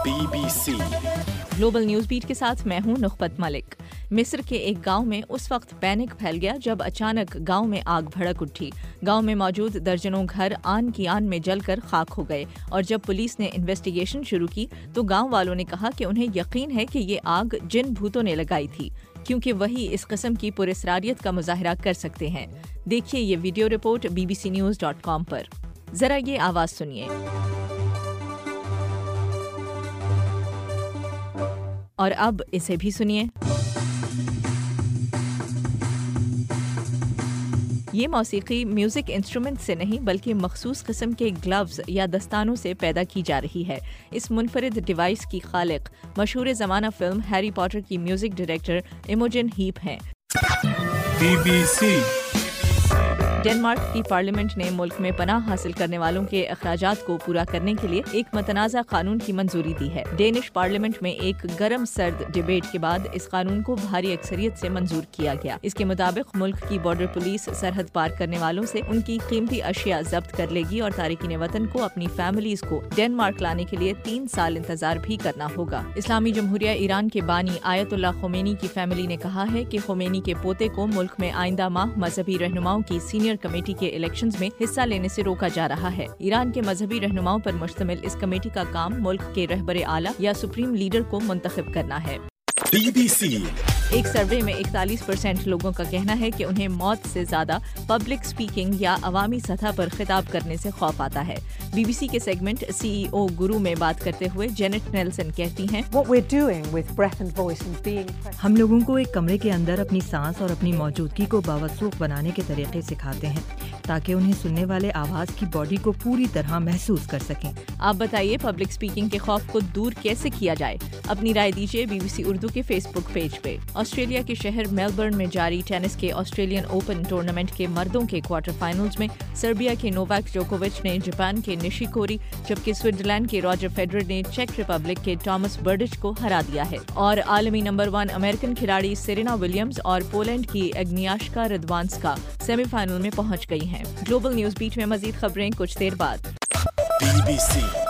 BBC global news beat के साथ मैं हूं नुखबत मलिक। मिस्र के एक गांव में उस वक्त पैनिक फैल गया जब अचानक गांव में आग भड़क उठी। गांव में मौजूद दर्जनों घर आन की आन में जलकर खाक हो गए और जब पुलिस ने इन्वेस्टिगेशन शुरू की तो गांव वालों ने कहा कि उन्हें यकीन है कि ये आग जिन भूतों ने लगाई थी, क्योंकि वही इस किस्म की पुरस्रारियत का मुजाहरा कर सकते हैं। देखिए ये वीडियो रिपोर्ट bbcnews.com पर। जरा ये आवाज सुनिए और अब इसे भी सुनिए। ये मौसीकी म्यूजिक इंस्ट्रूमेंट से नहीं बल्कि मखसूस किस्म के ग्लव्स या दस्तानों से पैदा की जा रही है। इस मुनफरिद डिवाइस की खालिक मशहूर ज़माना फिल्म हैरी पॉटर की म्यूजिक डायरेक्टर इमोजन हीप हैं। BBC डेनमार्क की पार्लियामेंट ने मुल्क में पनाह हासिल करने वालों के अखराजात को पूरा करने के लिए एक मतनाज़ा कानून की मंजूरी दी है। डेनिश पार्लियामेंट में एक गर्म सर्द डिबेट के बाद इस कानून को भारी अक्सरियत से मंजूर किया गया। इसके मुताबिक मुल्क की बॉर्डर पुलिस सरहद पार करने वालों से उनकी कीमती अशिया जब्त कर लेगी और तारिकीन वतन को अपनी फैमिलीज को डेनमार्क लाने के लिए 3 साल इंतजार भी करना होगा। इस्लामी जमहूरिया ईरान के बानी आयतुल्लाह खोमेनी की फैमिली ने कहा है कि खोमेनी के पोते को मुल्क में आइंदा माह मजहबी रहनुमाओं की सीनियर कमेटी के इलेक्शंस में हिस्सा लेने से रोका जा रहा है। ईरान के मजहबी रहनुमाओं पर मुश्तमिल इस कमेटी का काम मुल्क के रहबरे आला या सुप्रीम लीडर को मुंतखब करना है। BBC एक सर्वे में 41% लोगों का कहना है कि उन्हें मौत से ज्यादा पब्लिक स्पीकिंग या अवामी सतह पर खिताब करने से खौफ आता है। BBC के सेगमेंट CEO गुरु में बात करते हुए जेनेट नेल्सन कहती हैं, हम लोगों को एक कमरे के अंदर अपनी सांस और अपनी मौजूदगी को बावसूख बनाने के तरीके सिखाते हैं ताकि उन्हें सुनने वाले आवाज की बॉडी को पूरी तरह महसूस कर सकें। आप बताइए पब्लिक स्पीकिंग के खौफ को दूर कैसे किया जाए? अपनी राय दीजिए BBC उर्दू के फेसबुक पेज पे। ऑस्ट्रेलिया के शहर मेलबर्न में जारी टेनिस के ऑस्ट्रेलियन ओपन टूर्नामेंट के मर्दों के क्वार्टर फाइनल्स में सर्बिया के नोवाक जोकोविच ने जापान के निशिकोरी, जबकि स्विट्जरलैंड के रॉजर फेडरर ने चेक रिपब्लिक के टॉमस बर्डिच को हरा दिया है। और आलमी नंबर 1 अमेरिकन खिलाड़ी सेरेना विलियम्स और पोलैंड की एग्नियाश्का रद्वांस्का सेमीफाइनल में पहुंच गई हैं। ग्लोबल न्यूज बीट में मजीद खबरें कुछ देर बाद। BBC